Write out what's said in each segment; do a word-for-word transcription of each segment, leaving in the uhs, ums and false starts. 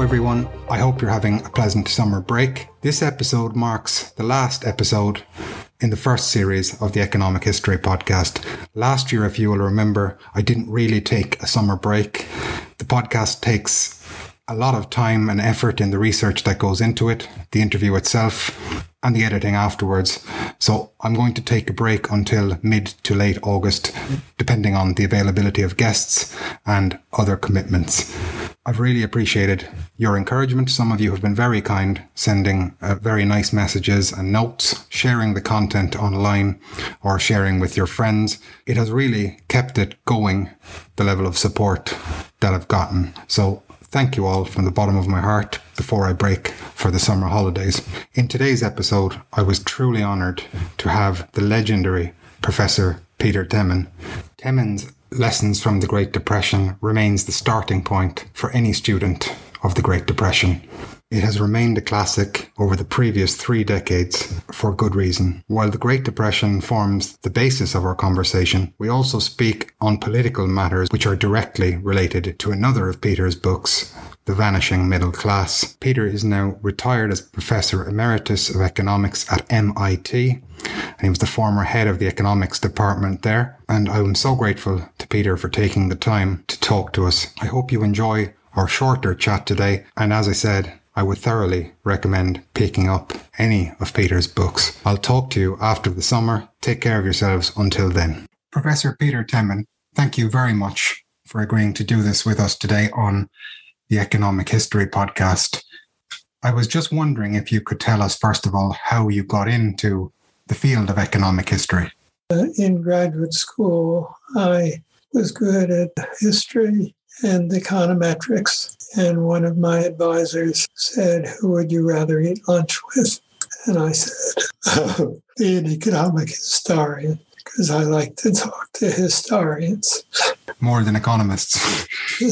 everyone. I hope you're having a pleasant summer break. This episode marks the last episode in the first series of the Economic History podcast. Last year, if you will remember, I didn't really take a summer break. The podcast takes a lot of time and effort in the research that goes into it, the interview itself, and the editing afterwards. So I'm going to take a break until mid to late August, depending on the availability of guests and other commitments. I've really appreciated your encouragement. Some of you have been very kind, sending uh, very nice messages and notes, sharing the content online or sharing with your friends. It has really kept it going, the level of support that I've gotten. So thank you all from the bottom of my heart before I break for the summer holidays. In today's episode, I was truly honoured to have the legendary Professor Peter Temmin. Temmin's Lessons from the Great Depression remains the starting point for any student of the Great Depression. It has remained a classic over the previous three decades for good reason. While the Great Depression forms the basis of our conversation, we also speak on political matters which are directly related to another of Peter's books, The Vanishing Middle Class. Peter is now retired as Professor Emeritus of Economics at M I T, and he was the former head of the economics department there. And I am so grateful to Peter for taking the time to talk to us. I hope you enjoy our shorter chat today, and as I said, I would thoroughly recommend picking up any of Peter's books. I'll talk to you after the summer. Take care of yourselves until then. Professor Peter Temmin, thank you very much for agreeing to do this with us today on the Economic History podcast. I was just wondering if you could tell us, first of all, how you got into the field of economic history. Uh, in graduate school, I was good at history and econometrics. And one of my advisors said, who would you rather eat lunch with? And I said, oh, be an economic historian, because I like to talk to historians. More than economists.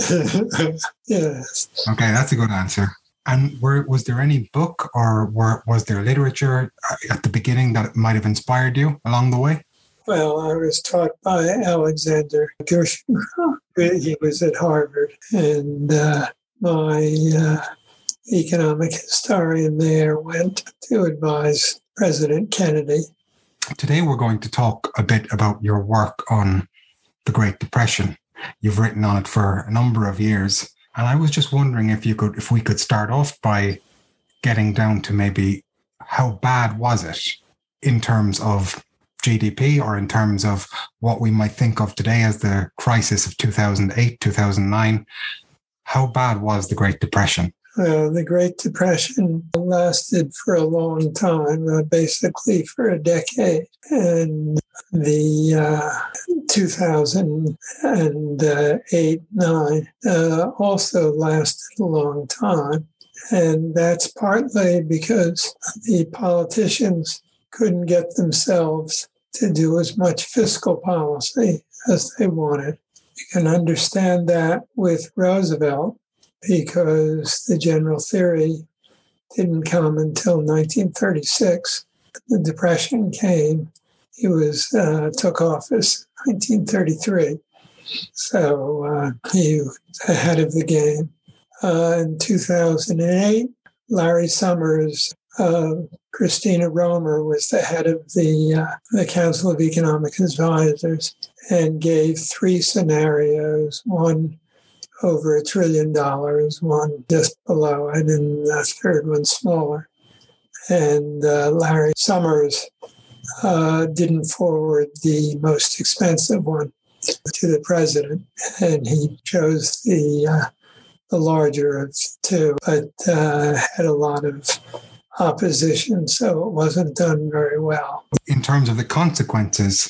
Yes. Okay, that's a good answer. And were, was there any book or were, was there literature at the beginning that might have inspired you along the way? Well, I was taught by Alexander Gershengorn. He was at Harvard, and uh, my uh, economic historian there went to advise President Kennedy. Today we're going to talk a bit about your work on the Great Depression. You've written on it for a number of years, and I was just wondering if you could, if we could start off by getting down to maybe how bad was it in terms of G D P or in terms of what we might think of today as the crisis of two thousand eight, two thousand nine. How bad was the Great Depression? Well, the Great Depression lasted for a long time, uh, basically for a decade. And the uh, two thousand eight nine uh, also lasted a long time. And that's partly because the politicians couldn't get themselves to do as much fiscal policy as they wanted. You can understand that with Roosevelt, because the general theory didn't come until nineteen thirty-six. The Depression came. He was uh, took office in nineteen thirty-three. So uh, he was ahead of the game. Uh, in two thousand eight, Larry Summers, uh, Christina Romer was the head of the, uh, the Council of Economic Advisors and gave three scenarios, one over a trillion dollars, one just below it, and the third one smaller. And uh, Larry Summers uh, didn't forward the most expensive one to the president, and he chose the uh, the larger of two, but uh, had a lot of opposition, so it wasn't done very well. In terms of the consequences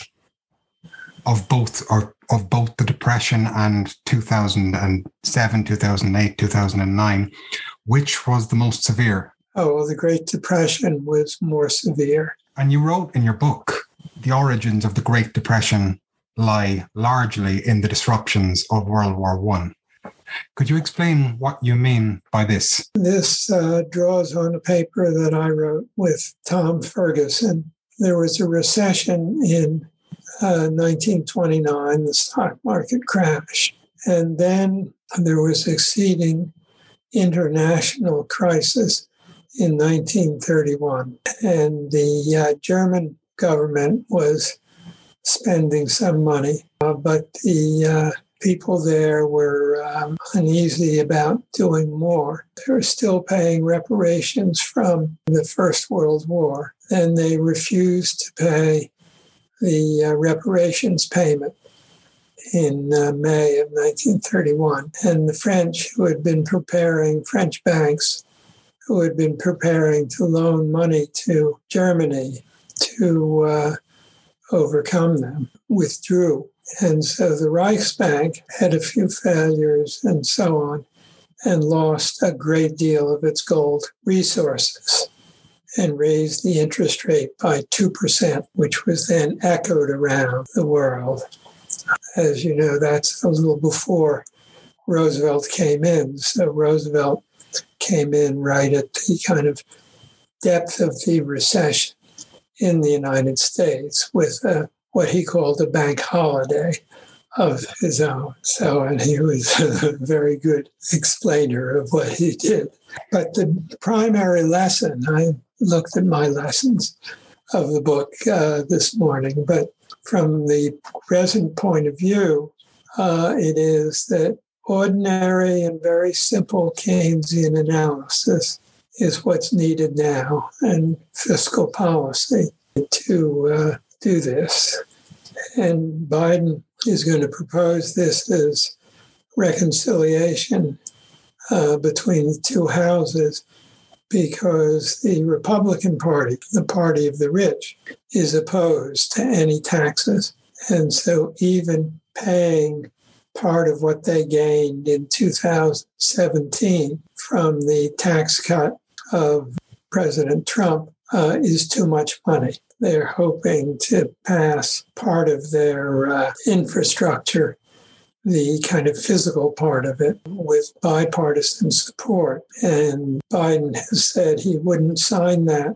of both or of both the Depression and two thousand seven, two thousand eight, two thousand nine, which was the most severe? Oh, well, the Great Depression was more severe. And you wrote in your book, the origins of the Great Depression lie largely in the disruptions of World War One. Could you explain what you mean by this? This uh, draws on a paper that I wrote with Tom Ferguson. There was a recession in uh, nineteen twenty-nine, the stock market crashed. And then there was succeeding international crisis in nineteen thirty-one. And the uh, German government was spending some money, uh, but the uh, people there were um, uneasy about doing more. They were still paying reparations from the First World War, and they refused to pay the uh, reparations payment in uh, May of nineteen thirty-one. And the French, who had been preparing, French banks, who had been preparing to loan money to Germany to uh, overcome them, withdrew. And so the Reichsbank had a few failures and so on, and lost a great deal of its gold resources and raised the interest rate by two percent, which was then echoed around the world. As you know, that's a little before Roosevelt came in. So Roosevelt came in right at the kind of depth of the recession in the United States with a what he called a bank holiday of his own. So, and he was a very good explainer of what he did. But the primary lesson, I looked at my lessons of the book uh, this morning, but from the present point of view, uh, it is that ordinary and very simple Keynesian analysis is what's needed now, and fiscal policy to uh, do this. And Biden is going to propose this as reconciliation uh, between the two houses, because the Republican Party, the party of the rich, is opposed to any taxes. And so even paying part of what they gained in two thousand seventeen from the tax cut of President Trump uh, is too much money. They're hoping to pass part of their uh, infrastructure, the kind of physical part of it, with bipartisan support. And Biden has said he wouldn't sign that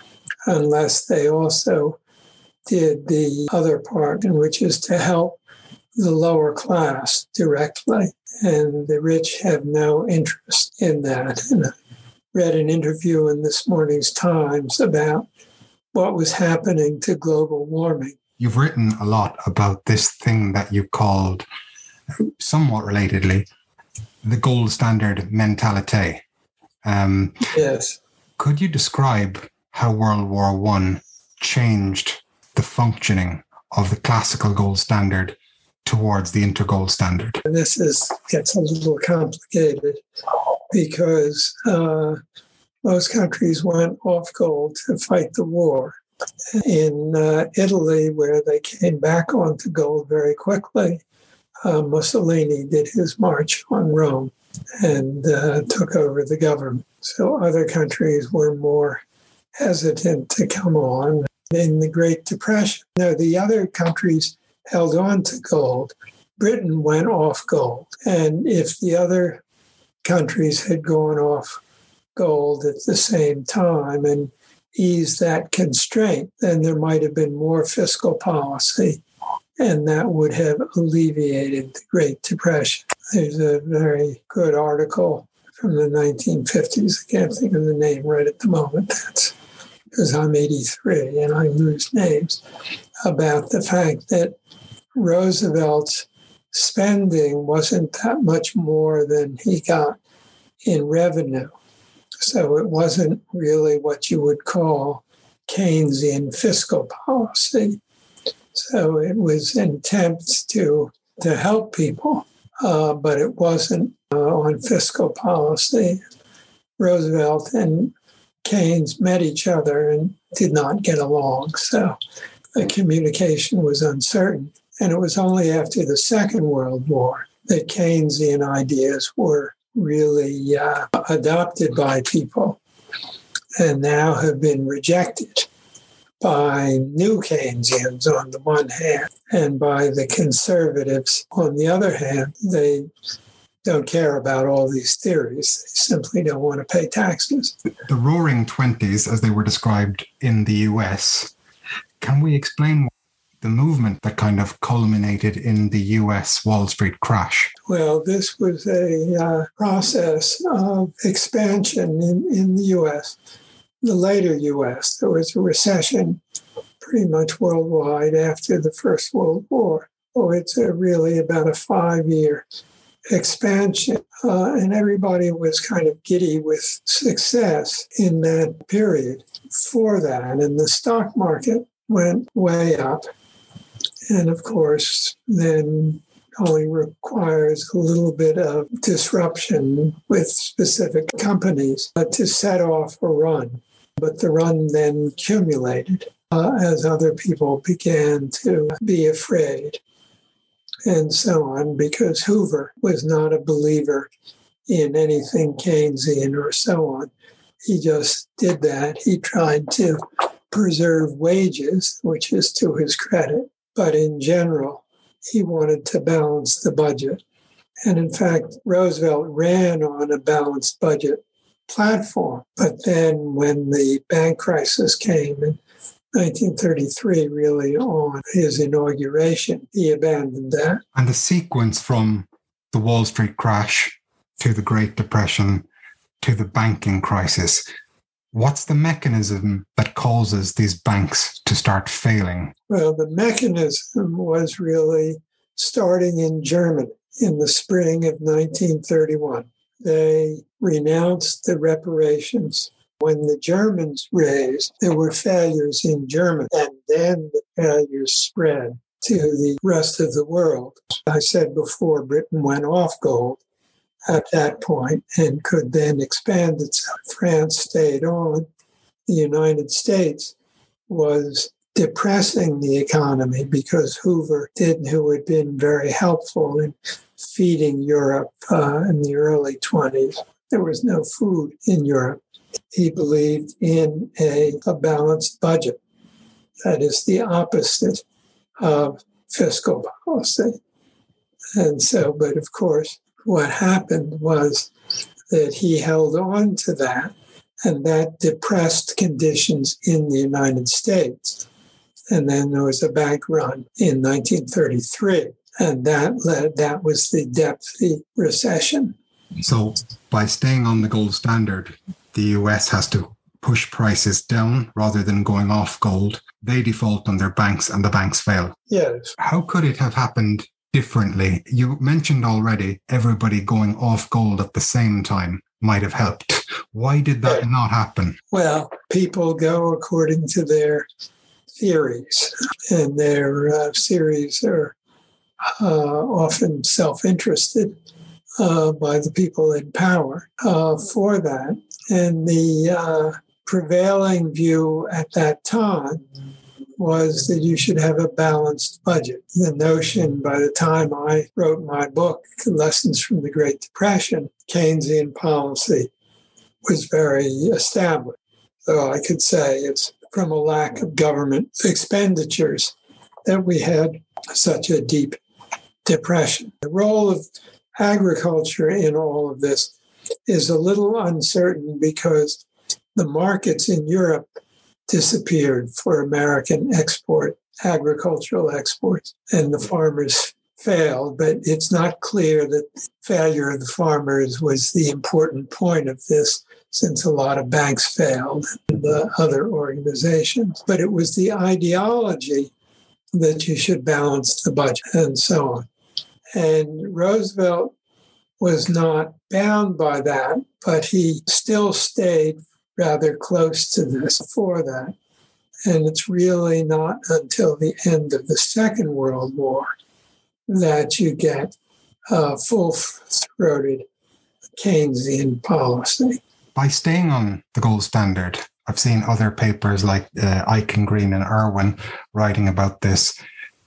unless they also did the other part, which is to help the lower class directly. And the rich have no interest in that. And I read an interview in this morning's Times about what was happening to global warming. You've written a lot about this thing that you called, somewhat relatedly, the gold standard mentality. Um, yes. Could you describe how World War One changed the functioning of the classical gold standard towards the intergold standard? And this is gets a little complicated because uh, most countries went off gold to fight the war. In uh, Italy, where they came back onto gold very quickly, uh, Mussolini did his march on Rome and uh, took over the government. So other countries were more hesitant to come on. In the Great Depression, no, the other countries held on to gold. Britain went off gold. And if the other countries had gone off gold at the same time and eased that constraint, then there might have been more fiscal policy, and that would have alleviated the Great Depression. There's a very good article from the nineteen fifties. I can't think of the name right at the moment. That's because I'm eighty-three and I lose names, about the fact that Roosevelt's spending wasn't that much more than he got in revenue. So it wasn't really what you would call Keynesian fiscal policy. So it was an attempt to, to help people, uh, but it wasn't uh, on fiscal policy. Roosevelt and Keynes met each other and did not get along. So the communication was uncertain. And it was only after the Second World War that Keynesian ideas were really uh, adopted by people and now have been rejected by new Keynesians on the one hand and by the conservatives on the other hand. They don't care about all these theories. They simply don't want to pay taxes. The Roaring Twenties, as they were described in the U S, can we explain the movement that kind of culminated in the U S Wall Street crash? Well, this was a uh, process of expansion in, in the U S, the later U S. There was a recession pretty much worldwide after the First World War. So it's a really about a five-year expansion. Uh, and everybody was kind of giddy with success in that period for that. And the stock market went way up. And of course, then only requires a little bit of disruption with specific companies uh, to set off a run. But the run then accumulated uh, as other people began to be afraid and so on, because Hoover was not a believer in anything Keynesian or so on. He just did that. He tried to preserve wages, which is to his credit. But in general, he wanted to balance the budget. And in fact, Roosevelt ran on a balanced budget platform. But then when the bank crisis came in nineteen thirty-three, really on his inauguration, he abandoned that. And the sequence from the Wall Street crash to the Great Depression to the banking crisis, what's the mechanism that causes these banks to start failing? Well, the mechanism was really starting in Germany in the spring of nineteen thirty-one. They renounced the reparations. When the Germans raised, there were failures in Germany, and then the failures spread to the rest of the world. I said before, Britain went off gold at that point and could then expand itself. France stayed on. The United States was depressing the economy because Hoover did, who had been very helpful in feeding Europe uh, in the early twenties. There was no food in Europe. He believed in a, a balanced budget. That is the opposite of fiscal policy. And so, but of course, what happened was that he held on to that, and that depressed conditions in the United States. And then there was a bank run in nineteen thirty-three, and that led, that was the depth of the recession. So by staying on the gold standard, the U S has to push prices down rather than going off gold. They default on their banks and the banks fail. Yes. How could it have happened differently? You mentioned already everybody going off gold at the same time might have helped. Why did that yeah. not happen? Well, people go according to their theories, and their uh, theories are uh, often self-interested uh, by the people in power uh, for that. And the uh, prevailing view at that time was that you should have a balanced budget. The notion, by the time I wrote my book, Lessons from the Great Depression, Keynesian policy was very established. So I could say it's from a lack of government expenditures that we had such a deep depression. The role of agriculture in all of this is a little uncertain because the markets in Europe disappeared for American export, agricultural exports, and the farmers failed. But it's not clear that the failure of the farmers was the important point of this, since a lot of banks failed and the other organizations. But it was the ideology that you should balance the budget and so on. And Roosevelt was not bound by that, but he still stayed rather close to this for that. And it's really not until the end of the Second World War that you get a full-throated Keynesian policy. By staying on the gold standard, I've seen other papers like uh, Eichen, Green and Irwin writing about this.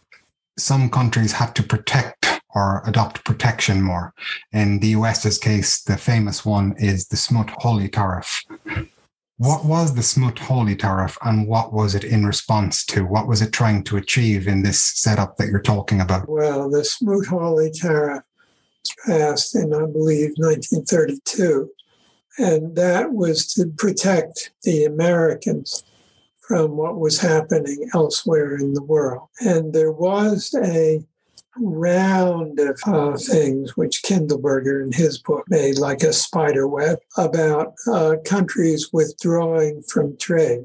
Some countries had to protect or adopt protection more. In the US's case, the famous one is the Smoot-Hawley tariff. What was the Smoot-Hawley tariff and what was it in response to? What was it trying to achieve in this setup that you're talking about? Well, the Smoot-Hawley tariff was passed in, I believe, nineteen thirty-two. And that was to protect the Americans from what was happening elsewhere in the world. And there was a round of uh, things which Kindleberger in his book made like a spider web about uh, countries withdrawing from trade.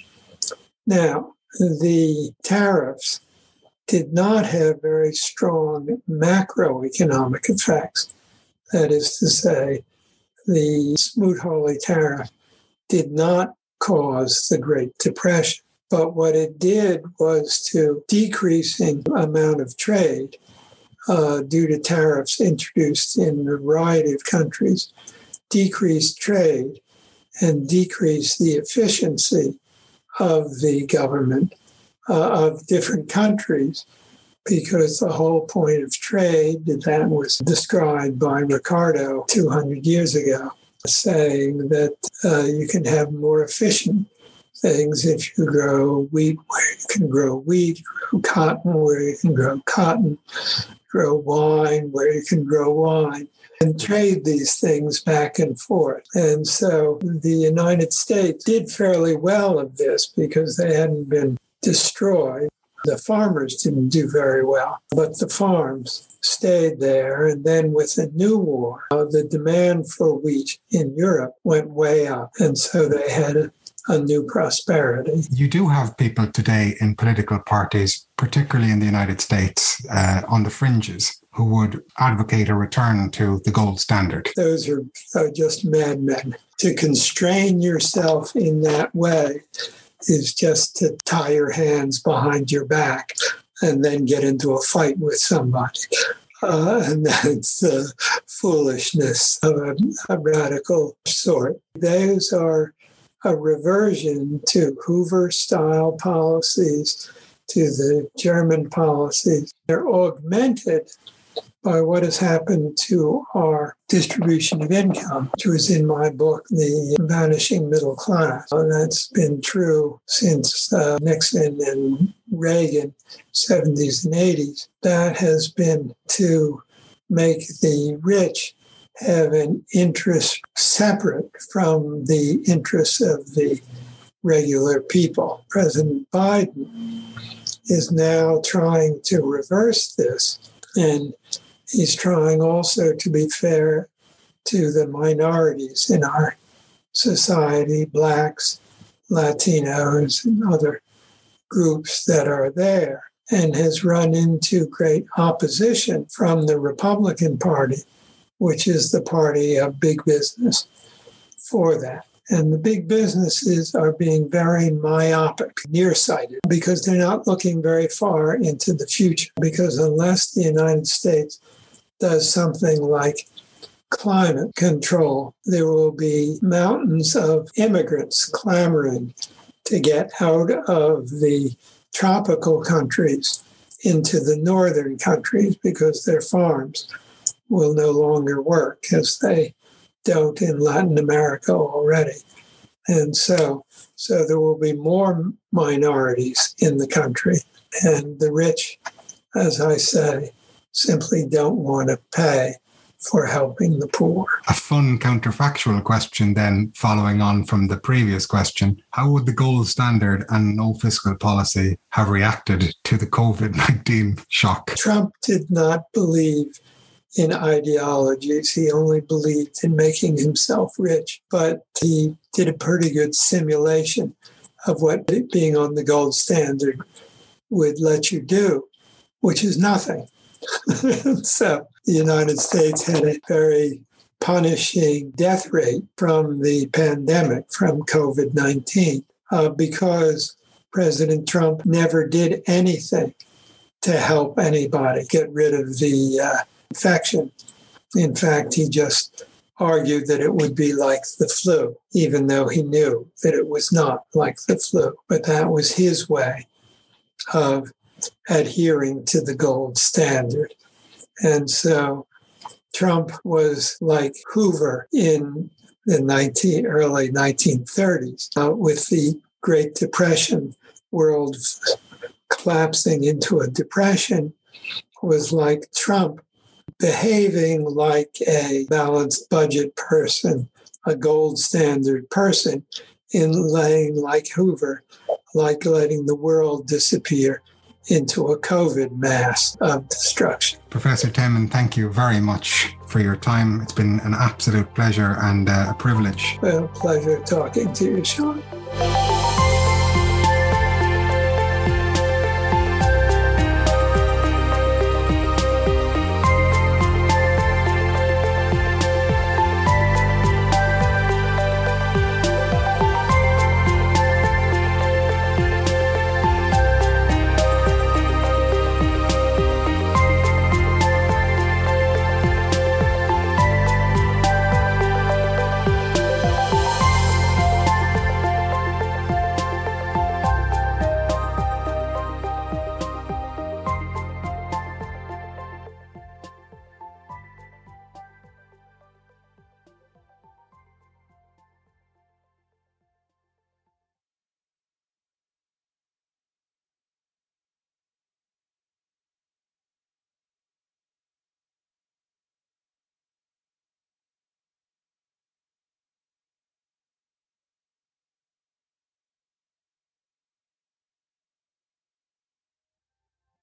Now, the tariffs did not have very strong macroeconomic effects. That is to say, the Smoot-Hawley tariff did not cause the Great Depression. But what it did was to decreasing amount of trade uh, due to tariffs introduced in a variety of countries, decreased trade and decrease the efficiency of the government uh, of different countries, because the whole point of trade, that was described by Ricardo two hundred years ago, saying that uh, you can have more efficient things if you grow wheat where you can grow wheat, grow cotton where you can grow cotton, grow wine where you can grow wine, and trade these things back and forth. And so the United States did fairly well of this because they hadn't been destroyed. The farmers didn't do very well, but the farms stayed there. And then with the new war, uh, the demand for wheat in Europe went way up. And so they had a, a new prosperity. You do have people today in political parties, particularly in the United States, uh, on the fringes, who would advocate a return to the gold standard. Those are, are just madmen. To constrain yourself in that way is just to tie your hands behind your back and then get into a fight with somebody. Uh, and that's uh, foolishness of a, a radical sort. Those are a reversion to Hoover-style policies, to the German policies. They're augmented by what has happened to our distribution of income, which was in my book, The Vanishing Middle Class. And that's been true since uh, Nixon and Reagan, seventies and eighties. That has been to make the rich have an interest separate from the interests of the regular people. President Biden is now trying to reverse this, and he's trying also to be fair to the minorities in our society, Blacks, Latinos, and other groups that are there, and has run into great opposition from the Republican Party, which is the party of big business, for that. And the big businesses are being very myopic, nearsighted, because they're not looking very far into the future. Because unless the United States does something like climate control, there will be mountains of immigrants clamoring to get out of the tropical countries into the northern countries because their farms will no longer work, as they don't in Latin America already. And so, so there will be more minorities in the country. And the rich, as I say, simply don't want to pay for helping the poor. A fun counterfactual question then, following on from the previous question. How would the gold standard and no fiscal policy have reacted to the COVID nineteen shock? Trump did not believe in ideologies. He only believed in making himself rich. But he did a pretty good simulation of what being on the gold standard would let you do, which is nothing. So the United States had a very punishing death rate from the pandemic, from COVID nineteen, uh, because President Trump never did anything to help anybody get rid of the uh, infection. In fact, he just argued that it would be like the flu, even though he knew that it was not like the flu. But that was his way of adhering to the gold standard. And so Trump was like Hoover in the nineteen, early nineteen thirties, uh, with the Great Depression, world collapsing into a depression, was like Trump behaving like a balanced budget person, a gold standard person, in laying, like Hoover, like letting the world disappear into a COVID mass of destruction. Professor Temin, thank you very much for your time. It's been an absolute pleasure and uh, a privilege. Well, pleasure talking to you, Sean.